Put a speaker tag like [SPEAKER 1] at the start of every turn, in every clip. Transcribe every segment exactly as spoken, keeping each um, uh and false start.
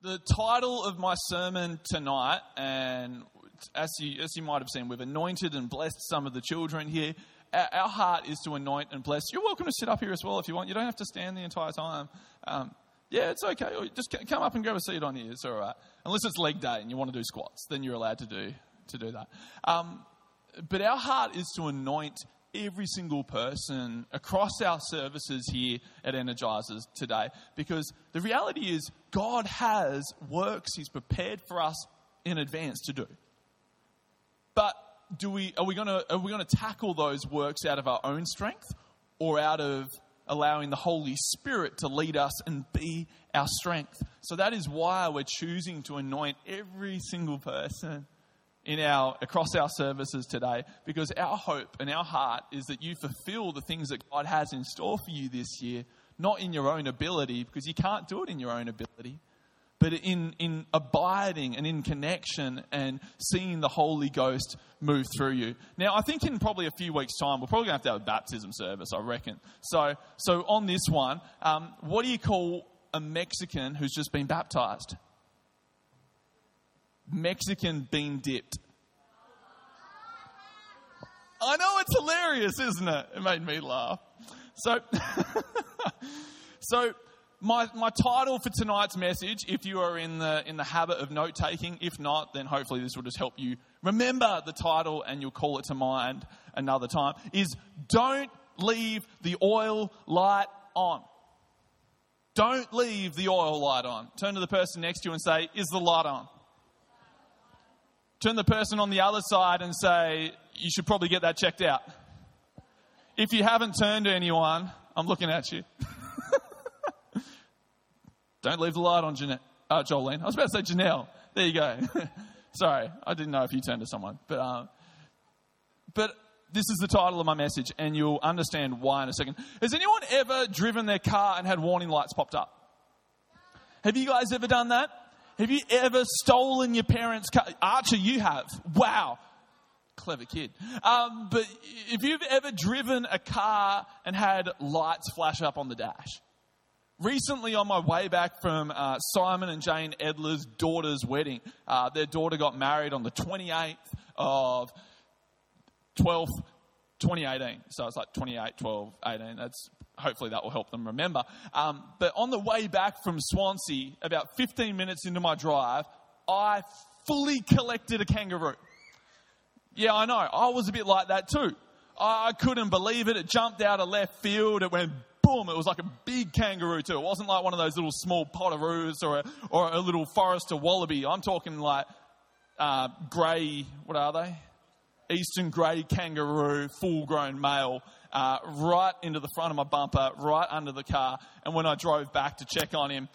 [SPEAKER 1] The title of my sermon tonight, and as you as you might have seen, we've anointed and blessed some of the children here. Our, our heart is to anoint and bless. You're welcome to sit up here as well if you want. You don't have to stand the entire time. Um, yeah, it's okay. Or just come up and grab a seat on here. It's all right. Unless it's leg day and you want to do squats, then you're allowed to do to do that. Um, but our heart is to anoint every single person across our services here at Energizers today, because the reality is God has works He's prepared for us in advance to do. But do we are we going to are we going to tackle those works out of our own strength, or out of allowing the Holy Spirit to lead us and be our strength? So that is why we're choosing to anoint every single person in our across our services today, because our hope and our heart is that you fulfill the things that God has in store for you this year, not in your own ability, because you can't do it in your own ability, but in, in abiding and in connection and seeing the Holy Ghost move through you. Now, I think in probably a few weeks' time, we're probably going to have to have a baptism service, I reckon. So, so on this one, um, what do you call a Mexican who's just been baptized? Mexican bean dipped. I know, it's hilarious, isn't it? It made me laugh. So, so my my title for tonight's message, if you are in the in the habit of note taking, if not, then hopefully this will just help you remember the title and you'll call it to mind another time, is "Don't Leave the Oil Light On." Don't leave the oil light on. Turn to the person next to you and say, "Is the light on?" Turn the person on the other side and say, "You should probably get that checked out." If you haven't turned to anyone, I'm looking at you. Don't leave the light on, Jeanette. Uh, Jolene. I was about to say Janelle. There you go. Sorry, I didn't know if you turned to someone. But, um, but this is the title of my message, and you'll understand why in a second. Has anyone ever driven their car and had warning lights popped up? Have you guys ever done that? Have you ever stolen your parents' car? Archer, you have. Wow. Clever kid. Um, but if you've ever driven a car and had lights flash up on the dash. Recently, on my way back from uh, Simon and Jane Edler's daughter's wedding, uh, their daughter got married on the twenty-eighth of twelfth, twenty eighteen. So it's like twenty-eight, twelve, eighteen. That's hopefully that will help them remember. Um, but on the way back from Swansea, about fifteen minutes into my drive, I fully collected a kangaroo. Yeah, I know. I was a bit like that too. I couldn't believe it. It jumped out of left field. It went boom. It was like a big kangaroo too. It wasn't like one of those little small potoroos or a, or a little Forester wallaby. I'm talking like uh, grey, what are they? Eastern grey kangaroo, full-grown male, uh, right into the front of my bumper, right under the car. And when I drove back to check on him,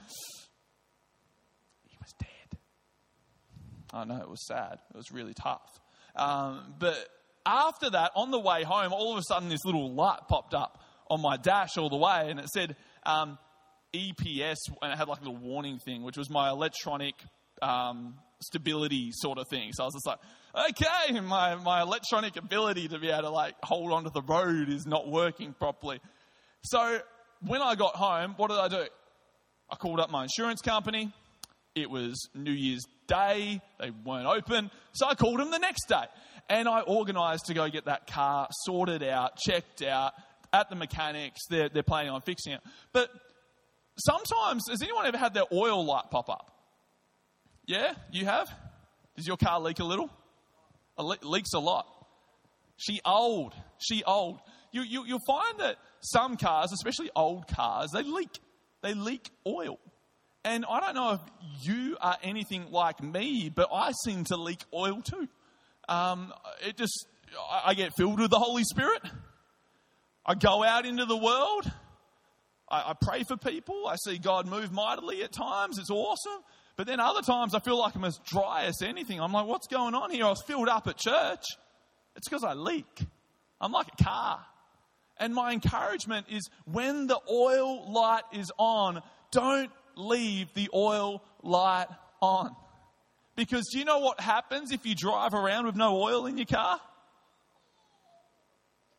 [SPEAKER 1] he was dead. I know, it was sad. It was really tough. Um, but after that, on the way home, all of a sudden this little light popped up on my dash all the way, and it said um, E P S, and it had like a little warning thing, which was my electronic um, stability sort of thing. So I was just like, okay, my, my electronic ability to be able to like hold onto the road is not working properly. So when I got home, what did I do? I called up my insurance company. It was New Year's Day. They weren't open. So I called them the next day. And I organised to go get that car sorted out, checked out at the mechanics. They're, they're planning on fixing it. But sometimes, has anyone ever had their oil light pop up? Yeah, you have? Does your car leak a little? It le- leaks a lot. She old. She old. You, you, you'll find that some cars, especially old cars, they leak. They leak oil. And I don't know if you are anything like me, but I seem to leak oil too. Um, it just, I get filled with the Holy Spirit. I go out into the world. I, I pray for people. I see God move mightily at times. It's awesome. But then other times I feel like I'm as dry as anything. I'm like, what's going on here? I was filled up at church. It's because I leak. I'm like a car. And my encouragement is when the oil light is on, don't leave the oil light on. Because do you know what happens if you drive around with no oil in your car?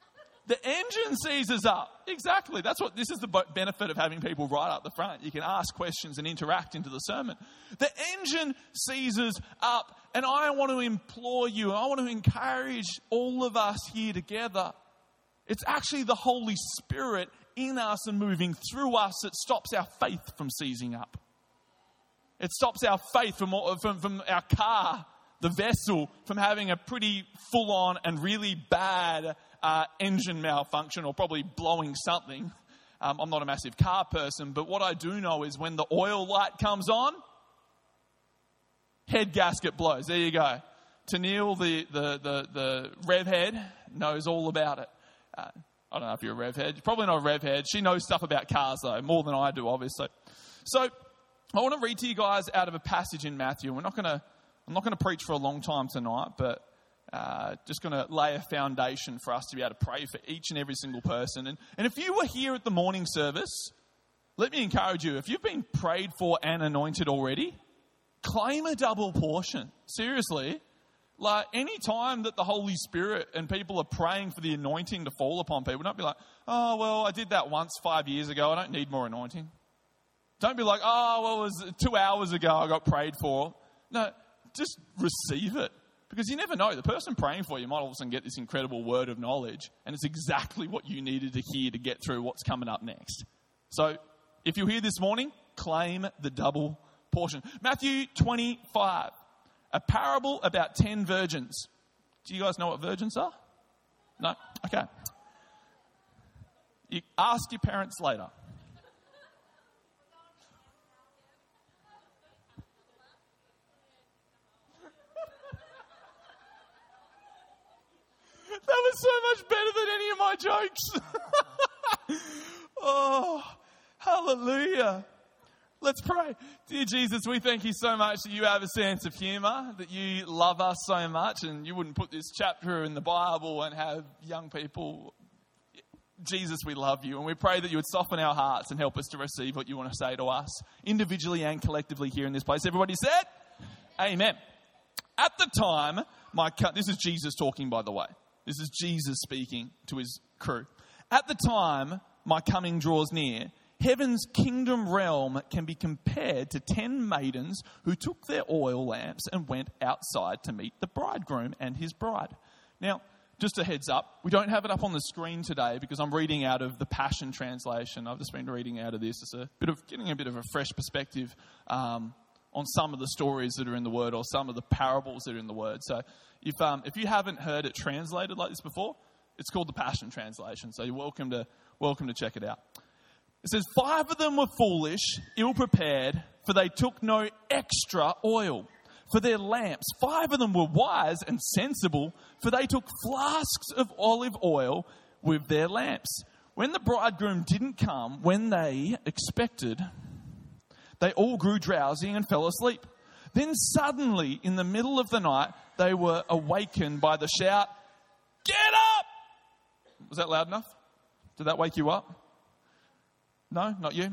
[SPEAKER 1] The engine seizes up. Exactly. That's what, this is the benefit of having people right up the front. You can ask questions and interact into the sermon. The engine seizes up, and I want to implore you, I want to encourage all of us here together. It's actually the Holy Spirit in us and moving through us that stops our faith from seizing up. It stops our faith from, from, from our car, the vessel, from having a pretty full-on and really bad uh, engine malfunction or probably blowing something. Um, I'm not a massive car person, but what I do know is when the oil light comes on, head gasket blows. There you go. Tennille, the, the, the, the rev head, knows all about it. Uh, I don't know if you're a rev head. You're probably not a rev head. She knows stuff about cars, though, more than I do, obviously. So I want to read to you guys out of a passage in Matthew. We're not going to, I'm not going to preach for a long time tonight, but uh, just going to lay a foundation for us to be able to pray for each and every single person. And, and if you were here at the morning service, let me encourage you. If you've been prayed for and anointed already, claim a double portion. Seriously. Like, any time that the Holy Spirit and people are praying for the anointing to fall upon people, don't be like, oh, well, I did that once five years ago. I don't need more anointing. Don't be like, oh, well, it was two hours ago I got prayed for. No, just receive it. Because you never know. The person praying for you might all of a sudden get this incredible word of knowledge, and it's exactly what you needed to hear to get through what's coming up next. So, if you're here this morning, claim the double portion. Matthew twenty-five. A parable about ten virgins. Do you guys know what virgins are? No? Okay. You ask your parents later. That was so much better than any of my jokes. Oh, hallelujah. Let's pray. Dear Jesus, we thank you so much that you have a sense of humour, that you love us so much, and you wouldn't put this chapter in the Bible and have young people. Jesus, we love you, and we pray that you would soften our hearts and help us to receive what you want to say to us, individually and collectively here in this place. Everybody said? Amen. At the time, my co- this is Jesus talking, by the way. This is Jesus speaking to his crew. At the time, my coming draws near. Heaven's kingdom realm can be compared to ten maidens who took their oil lamps and went outside to meet the bridegroom and his bride. Now, just a heads up, we don't have it up on the screen today because I'm reading out of the Passion Translation. I've just been reading out of this. It's a bit of getting a bit of a fresh perspective um, on some of the stories that are in the Word or some of the parables that are in the Word. So if um, if you haven't heard it translated like this before, it's called the Passion Translation. So you're welcome to welcome to check it out. It says, five of them were foolish, ill-prepared, for they took no extra oil for their lamps. Five of them were wise and sensible, for they took flasks of olive oil with their lamps. When the bridegroom didn't come when they expected, they all grew drowsy and fell asleep. Then suddenly, in the middle of the night, they were awakened by the shout, "Get up!" Was that loud enough? Did that wake you up? No, not you.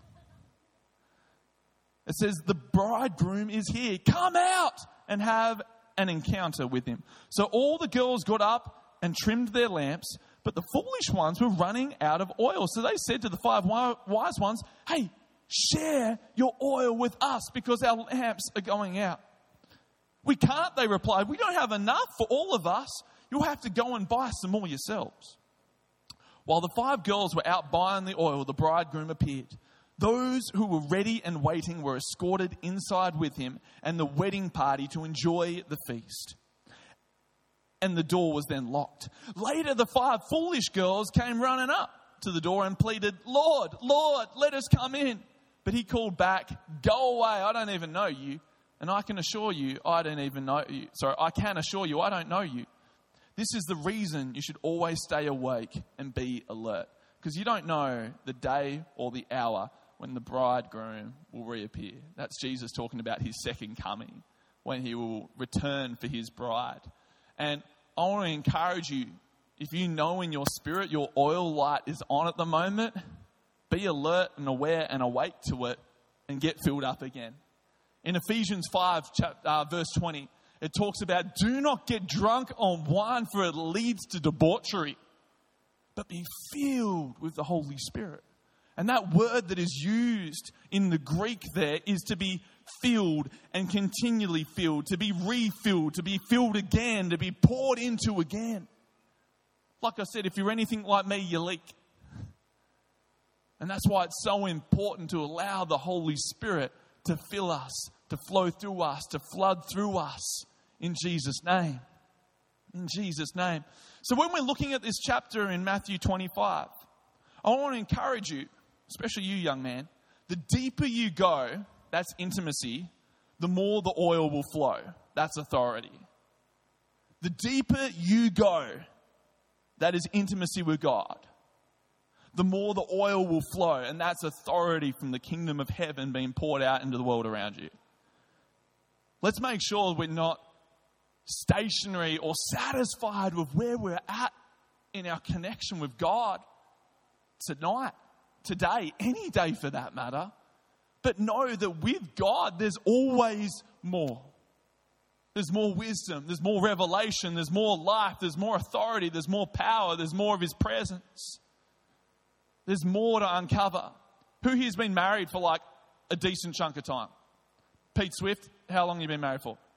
[SPEAKER 1] It says, the bridegroom is here. Come out and have an encounter with him. So all the girls got up and trimmed their lamps, but the foolish ones were running out of oil. So they said to the five wise ones, hey, share your oil with us because our lamps are going out. We can't, they replied. We don't have enough for all of us. You'll have to go and buy some more yourselves. While the five girls were out buying the oil, the bridegroom appeared. Those who were ready and waiting were escorted inside with him and the wedding party to enjoy the feast. And the door was then locked. Later, the five foolish girls came running up to the door and pleaded, Lord, Lord, let us come in. But he called back, go away, I don't even know you. And I can assure you, I don't even know you. Sorry, I can assure you, I don't know you. This is the reason you should always stay awake and be alert. Because you don't know the day or the hour when the bridegroom will reappear. That's Jesus talking about his second coming, when he will return for his bride. And I want to encourage you, if you know in your spirit your oil light is on at the moment, be alert and aware and awake to it and get filled up again. In Ephesians five, uh, verse twenty, it talks about, do not get drunk on wine for it leads to debauchery. but be filled with the Holy Spirit. And that word that is used in the Greek there is to be filled and continually filled, to be refilled, to be filled again, to be poured into again. Like I said, if you're anything like me, you leak. And that's why it's so important to allow the Holy Spirit to fill us, to flow through us, to flood through us in Jesus' name. In Jesus' name. So when we're looking at this chapter in Matthew twenty-five, I want to encourage you, especially you, young man, the deeper you go, that's intimacy, the more the oil will flow. That's authority. The deeper you go, that is intimacy with God, the more the oil will flow, and that's authority from the kingdom of heaven being poured out into the world around you. Let's make sure we're not stationary or satisfied with where we're at in our connection with God tonight, today, any day for that matter. But know that with God, there's always more. There's more wisdom, there's more revelation, there's more life, there's more authority, there's more power, there's more of His presence. There's more to uncover. Who here's been married for like a decent chunk of time? Pete Swift, how long have you been married for?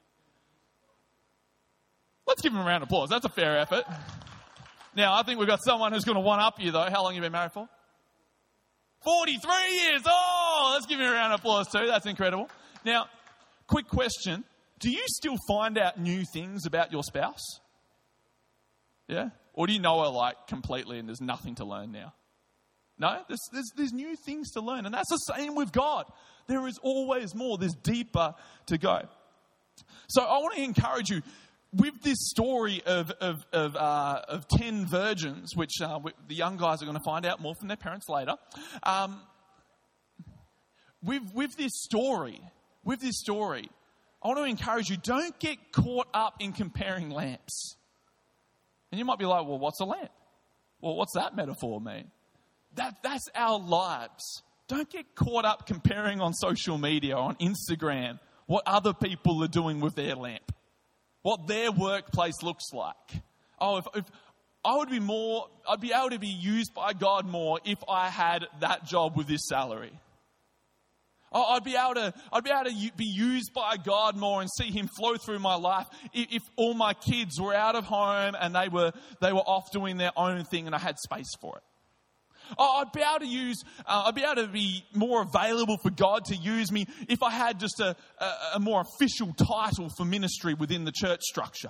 [SPEAKER 1] Let's give him a round of applause. That's a fair effort. Now, I think we've got someone who's going to one-up you, though. How long have you been married for? forty-three years. Oh, let's give him a round of applause, too. That's incredible. Now, quick question. Do you still find out new things about your spouse? Yeah? Or do you know her, like, completely and there's nothing to learn now? No? There's, there's, there's new things to learn. And that's the same with God. There is always more. There's deeper to go. So I want to encourage you, with this story of of of, uh, of ten virgins, which uh, the young guys are going to find out more from their parents later, um, with with this story, with this story, I want to encourage you: don't get caught up in comparing lamps. And you might be like, "Well, what's a lamp? Well, what's that metaphor mean?" That that's our lives. Don't get caught up comparing on social media or on Instagram what other people are doing with their lamp. What their workplace looks like. Oh, if, if I would be more, I'd be able to be used by God more if I had that job with this salary. Oh, I'd be able to, I'd be able to be used by God more and see Him flow through my life if, if all my kids were out of home and they were they were off doing their own thing and I had space for it. Oh, I'd be able to use, uh, I'd be able to be more available for God to use me if I had just a, a, a more official title for ministry within the church structure.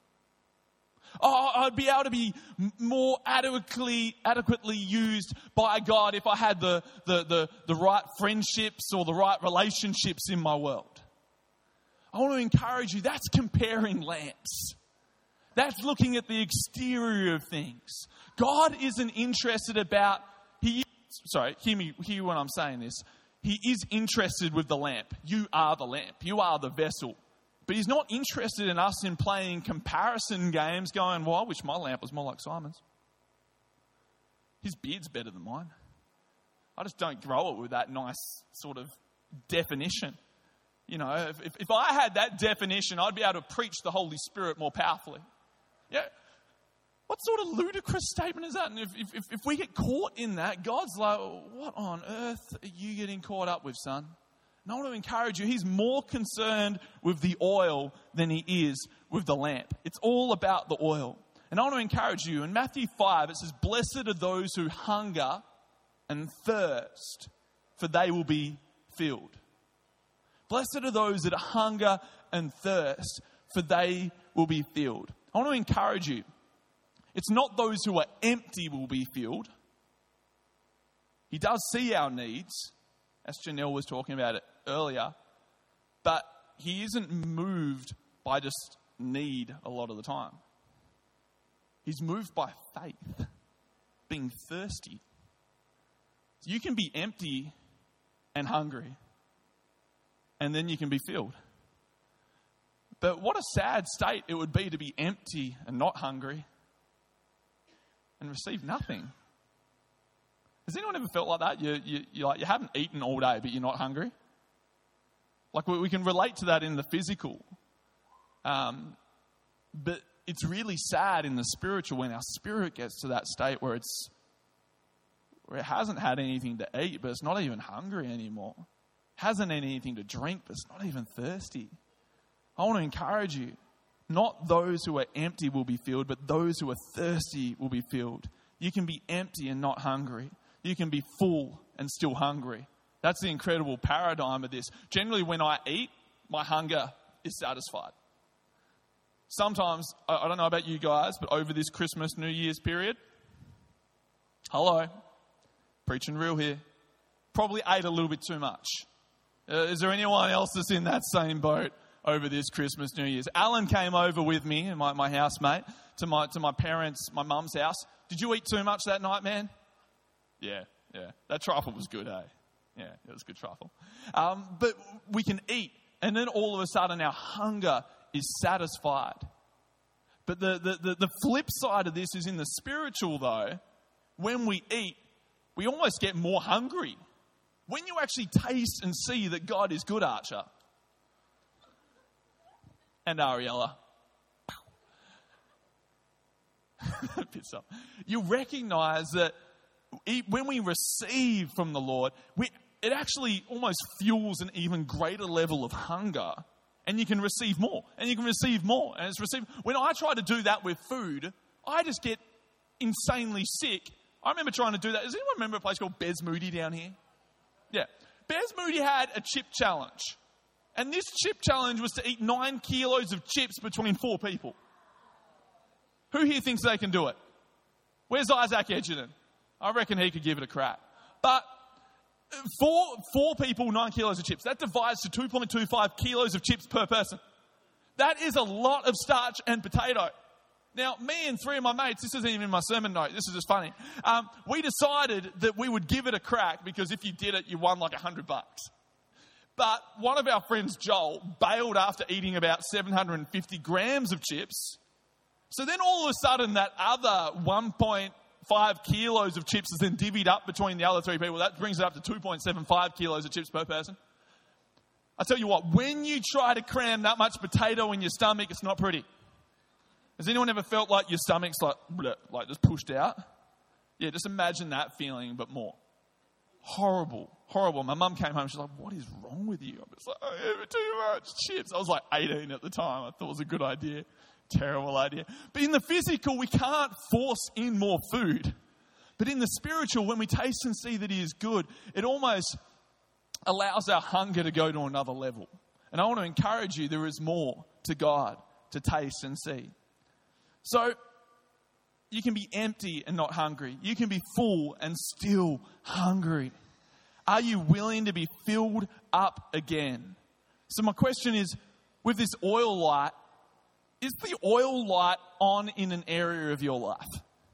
[SPEAKER 1] Oh, I'd be able to be more adequately, adequately used by God if I had the, the, the, the right friendships or the right relationships in my world. I want to encourage you, that's comparing lamps. That's looking at the exterior of things. God isn't interested about, he, sorry, hear me, hear when I'm saying this. He is interested with the lamp. You are the lamp. You are the vessel. But He's not interested in us in playing comparison games going, well, I wish my lamp was more like Simon's. His beard's better than mine. I just don't grow it with that nice sort of definition. You know, if, if, if I had that definition, I'd be able to preach the Holy Spirit more powerfully. Yeah. What sort of ludicrous statement is that? And if, if, if we get caught in that, God's like, what on earth are you getting caught up with, son? And I want to encourage you, He's more concerned with the oil than He is with the lamp. It's all about the oil. And I want to encourage you, in Matthew five, it says, blessed are those who hunger and thirst, for they will be filled. Blessed are those that hunger and thirst, for they will be filled. I want to encourage you, it's not those who are empty will be filled. He does see our needs, as Janelle was talking about it earlier, but He isn't moved by just need a lot of the time. He's moved by faith, being thirsty. You can be empty and hungry, and then you can be filled. But what a sad state it would be to be empty and not hungry and receive nothing. Has anyone ever felt like that? You, you, you, like, you haven't eaten all day, but you're not hungry? Like, we, we can relate to that in the physical. Um, but it's really sad in the spiritual when our spirit gets to that state where it's where it hasn't had anything to eat, but it's not even hungry anymore. Hasn't had anything to drink, but it's not even thirsty. I want to encourage you. Not those who are empty will be filled, but those who are thirsty will be filled. You can be empty and not hungry. You can be full and still hungry. That's the incredible paradigm of this. Generally, when I eat, my hunger is satisfied. Sometimes, I don't know about you guys, but over this Christmas, New Year's period, hello, preaching real here, probably ate a little bit too much. Uh, is there anyone else that's in that same boat over this Christmas, New Year's? Alan came over with me, my, my housemate, to my to my parents, my mum's house. Did you eat too much that night, man? Yeah, yeah. That trifle was good, eh? Yeah, it was good trifle. Um, but we can eat, and then all of a sudden our hunger is satisfied. But the, the, the, the flip side of this is in the spiritual, though. When we eat, we almost get more hungry. When you actually taste and see that God is good, Archer and Ariella, you recognize that when we receive from the Lord, we, it actually almost fuels an even greater level of hunger. And you can receive more, and you can receive more, and it's received. When I try to do that with food, I just get insanely sick. I remember trying to do that. Does anyone remember a place called Bez Moody down here? Yeah. Bez Moody had a chip challenge. And this chip challenge was to eat nine kilos of chips between four people. Who here thinks they can do it? Where's Isaac Edgerton? I reckon he could give it a crack. But four, four people, nine kilos of chips. That divides to two point two five kilos of chips per person. That is a lot of starch and potato. Now, me and three of my mates, this isn't even in my sermon note, this is just funny. Um, we decided that we would give it a crack because if you did it, you won like a hundred bucks. But one of our friends, Joel, bailed after eating about seven hundred fifty grams of chips. So then all of a sudden that other one point five kilos of chips is then divvied up between the other three people. That brings it up to two point seven five kilos of chips per person. I tell you what, when you try to cram that much potato in your stomach, it's not pretty. Has anyone ever felt like your stomach's like, bleh, like just pushed out? Yeah, just imagine that feeling, but more. Horrible, horrible. My mum came home, she's like, what is wrong with you? I was like, I ate too much chips. I was like eighteen at the time. I thought it was a good idea. Terrible idea. But in the physical, we can't force in more food. But in the spiritual, when we taste and see that He is good, it almost allows our hunger to go to another level. And I want to encourage you, there is more to God to taste and see. So, you can be empty and not hungry. You can be full and still hungry. Are you willing to be filled up again? So my question is, with this oil light, is the oil light on in an area of your life?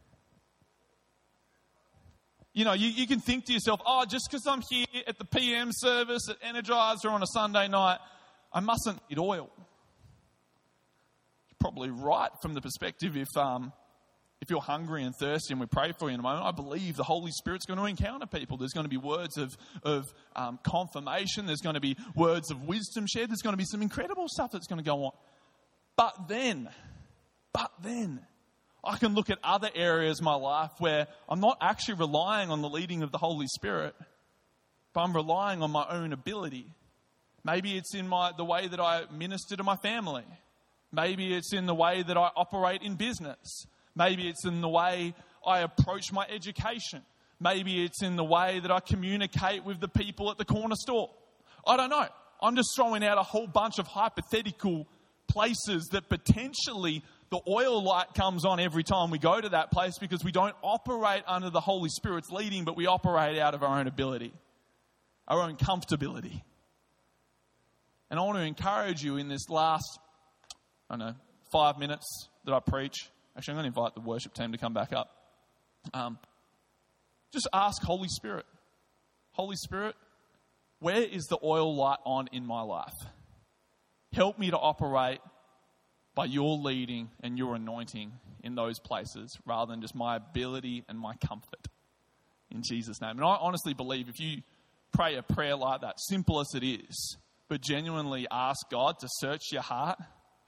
[SPEAKER 1] You know, you, you can think to yourself, oh, just because I'm here at the P M service at Energizer on a Sunday night, I mustn't eat oil. You're probably right from the perspective if um, if you're hungry and thirsty, and we pray for you in a moment, I believe the Holy Spirit's going to encounter people. There's going to be words of, of um, confirmation. There's going to be words of wisdom shared. There's going to be some incredible stuff that's going to go on. But then, but then, I can look at other areas of my life where I'm not actually relying on the leading of the Holy Spirit, but I'm relying on my own ability. Maybe it's in my the way that I minister to my family. Maybe it's in the way that I operate in business. Maybe it's in the way I approach my education. Maybe it's in the way that I communicate with the people at the corner store. I don't know. I'm just throwing out a whole bunch of hypothetical places that potentially the oil light comes on every time we go to that place because we don't operate under the Holy Spirit's leading, but we operate out of our own ability, our own comfortability. And I want to encourage you in this last, I don't know, five minutes that I preach. Actually, I'm going to invite the worship team to come back up. Um, just ask Holy Spirit. Holy Spirit, where is the oil light on in my life? Help me to operate by your leading and your anointing in those places rather than just my ability and my comfort. In Jesus' name. And I honestly believe if you pray a prayer like that, simple as it is, but genuinely ask God to search your heart,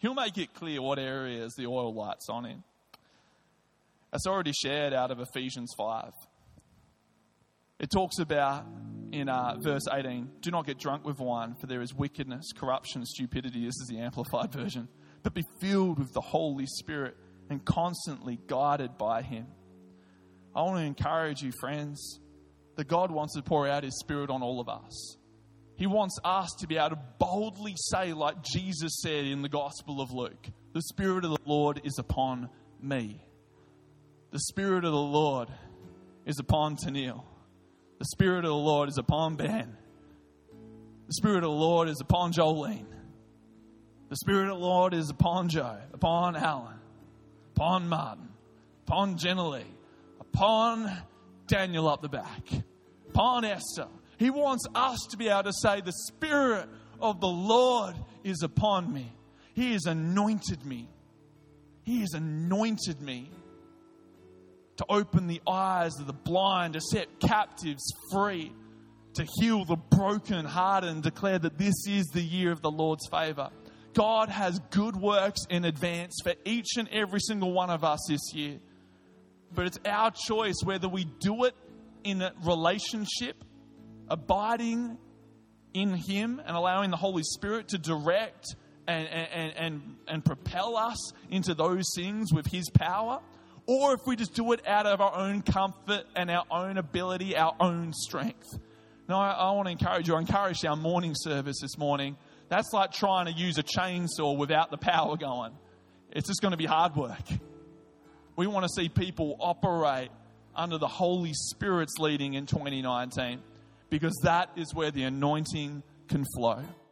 [SPEAKER 1] He'll make it clear what areas the oil light's on in. It's already shared out of Ephesians five. It talks about in uh, verse eighteen, do not get drunk with wine, for there is wickedness, corruption, stupidity. This is the Amplified version. But be filled with the Holy Spirit and constantly guided by him. I want to encourage you, friends, that God wants to pour out his Spirit on all of us. He wants us to be able to boldly say, like Jesus said in the Gospel of Luke, the Spirit of the Lord is upon me. The Spirit of the Lord is upon Tennille. The Spirit of the Lord is upon Ben. The Spirit of the Lord is upon Jolene. The Spirit of the Lord is upon Joe, upon Alan, upon Martin, upon Jenna Lee, upon Daniel up the back, upon Esther. He wants us to be able to say, the Spirit of the Lord is upon me. He has anointed me. He has anointed me to open the eyes of the blind, to set captives free, to heal the broken hearted, and declare that this is the year of the Lord's favor. God has good works in advance for each and every single one of us this year. But it's our choice whether we do it in a relationship, abiding in him and allowing the Holy Spirit to direct and, and, and, and propel us into those things with his power, or if we just do it out of our own comfort and our own ability, our own strength. Now, I, I want to encourage you. I encouraged our morning service this morning. That's like trying to use a chainsaw without the power going. It's just going to be hard work. We want to see people operate under the Holy Spirit's leading in twenty nineteen, because that is where the anointing can flow.